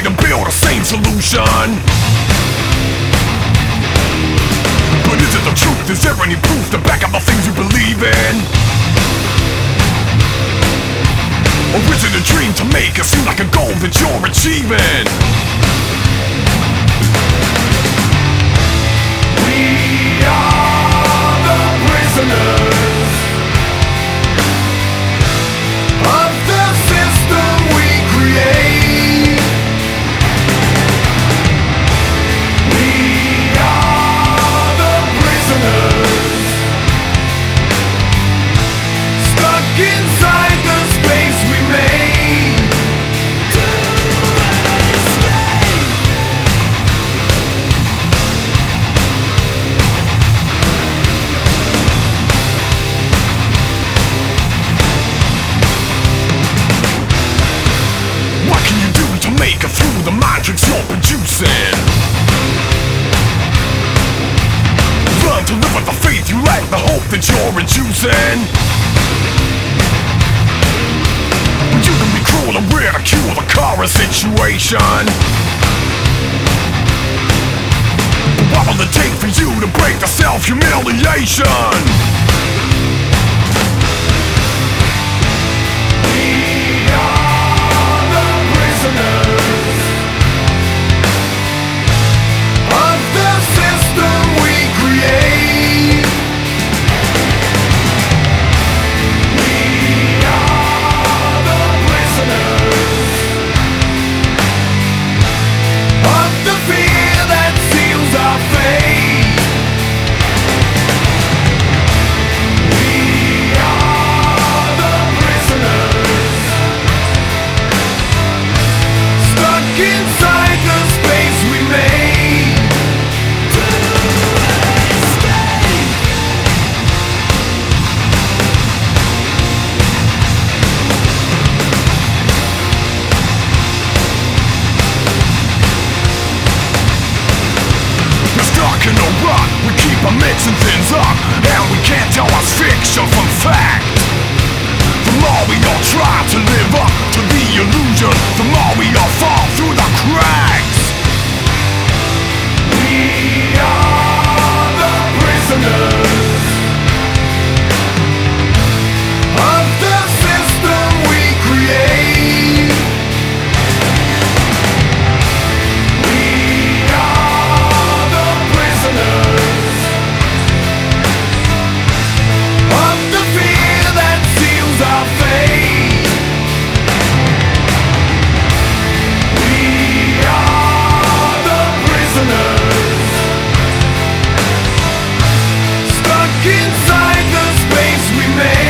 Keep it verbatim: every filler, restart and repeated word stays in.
to build a sane solution. But is it the truth? Is there any proof to back up the things you believe in? Or is it a dream to make it seem like a goal that you're achieving? We are the prisoners of the system we create. We are the prisoners stuck inside the space we made. What can you do to make it through the mind tricks you're producing? Learn to live with the faith you lack, the hope that you're inducing. You can be cruel and ridicule the current situation. But what will it take for you to break the self-humiliation? We are the prisoners of the system we create. We are the prisoners of the fear that seals our fate. We are the prisoners stuck inside the space we made. We're stuck in a rut, we keep on mixing things up, and we can't tell what's fiction from fact. The more we all try to live up to the illusion, the more we all fall through the cracks. We are the prisoners of the system we create. We are the prisoners of the fear that seals our fate. We are the prisoners stuck inside the space we made.